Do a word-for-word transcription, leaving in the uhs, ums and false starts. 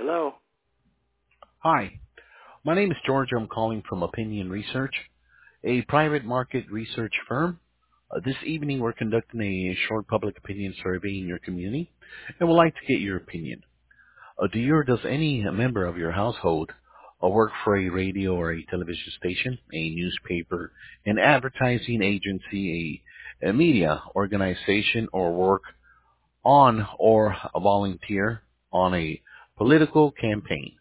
Hello? Hi, my name is George. I'm calling from Opinion Research, a private market research firm. Uh, this evening, we're conducting a short public opinion survey in your community, and we'd like to get your opinion. Uh, do you or does any member of your household uh, work for a radio or a television station, a newspaper, an advertising agency, a, a media organization, or work on or volunteer on a political campaign?